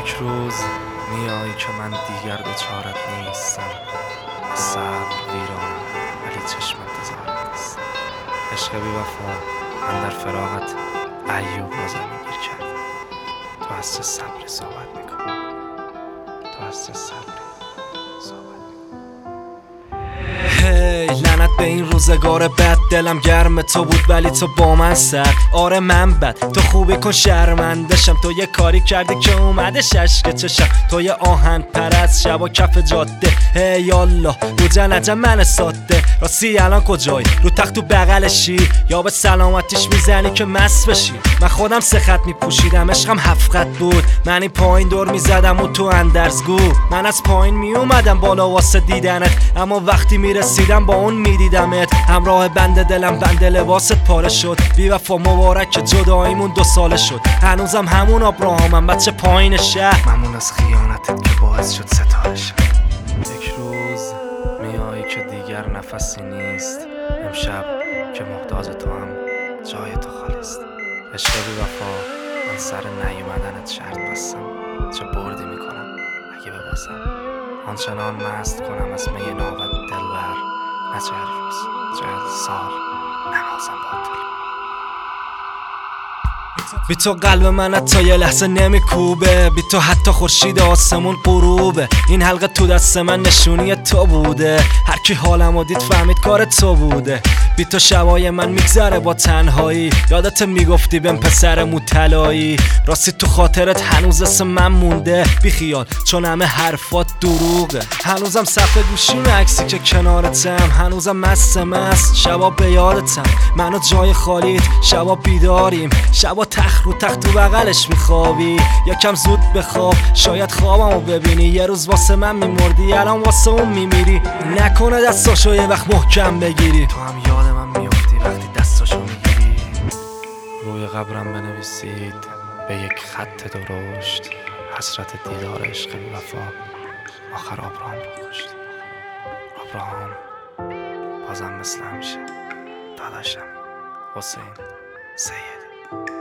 یک روز میایی که من دیگر دچارت نیستم. صبر ویرانم ولی چشم انتظارت نیست. عشق بی وفا، من در فراقت ایوب را زمین گیر کردم. تو از چه صبری صحبت میکنی؟ تو از چه صبری صحبت هی لعنت به این روزگار بد، دلم گرم تو بود ولی تو با من سرد. آره من بد، تو خوبی کن شرمندشم. تو یه کاری کردی که اومده ششک چشم. تو یه آهن پرست شبا کف جاده. هی یالله رو جنجم من ساده. راستی الان کجایی؟ رو تخت تو بغلشی یا به سلامتیش میزنی که مست بشی؟ من خودم 3 خط میپوشیدم، عشقم 7 خط بود. من این پایین دور میزدم و تو اندرزگو. من از پایین میومدم بالا واسه دیدنت، اما وقتی میرسیدم با اون میدیدمت. همراه بند دلم بند لباست پاره شد. بی وفا مبارک که جداییمون 2 ساله شد. هنوزم همون آبراهامم بچه پایین شهر. ممنون از خیانتت که باعث شد ستاره شم. یک روز میایی که دیگر نفسی نیست. امشب که محتاج تو هم جای تو خالی است. عشق بی وفا، من سر نیومدنت شرط بستم. چه بردی میکنم اگه ببازم. آنچنان مست کنم از می ناوت دلبر، نه 40 روز 40 سال نمازم باطل. بی تو قلب من حتی یه لحظه نمیکوبه. بی تو حتی خورشید آسمون غروبه. این حلقه تو دست من نشونی تو بوده. هر کی حالمو دید فهمید کار تو بوده. بی تو شبای من میگذره با تنهایی. یادت میگفتی بهم پسر مو طلایی. راستی تو خاطرت هنوز اسم من مونده. بی خیال چون همه حرفات دروغه. هنوزم صفحه گوشیم عکسی که کنارتم. هنوزم مست شبا به یادتم. منو جای خالیت شبا بیداریم. شبا تخت رو تخت تو بغلش میخوابی. یکم زود بخواب شاید خوابمو ببینی. یه روز واسه من میمردی الان واسه اون میمیری. نکنه دستاشو یه وقت محکم بگیری. تو هم یاد من میافتی وقتی دستاشو میگیری. روی قبرم بنویسید به یک خط درشت. حسرت دیدار عشق بی وفا آخر آبراهام رو کشت. آبراهام بازم مثل همیشه داداشم حسین سید.